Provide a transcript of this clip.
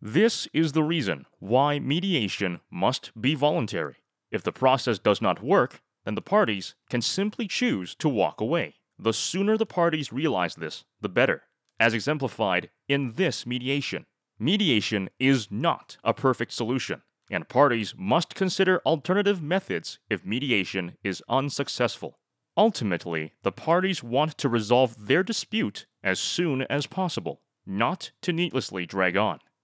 This is the reason why mediation must be voluntary. If the process does not work, then the parties can simply choose to walk away. The sooner the parties realize this, the better, as exemplified in this mediation. Mediation is not a perfect solution, and parties must consider alternative methods if mediation is unsuccessful. Ultimately, the parties want to resolve their dispute as soon as possible, not to needlessly drag on.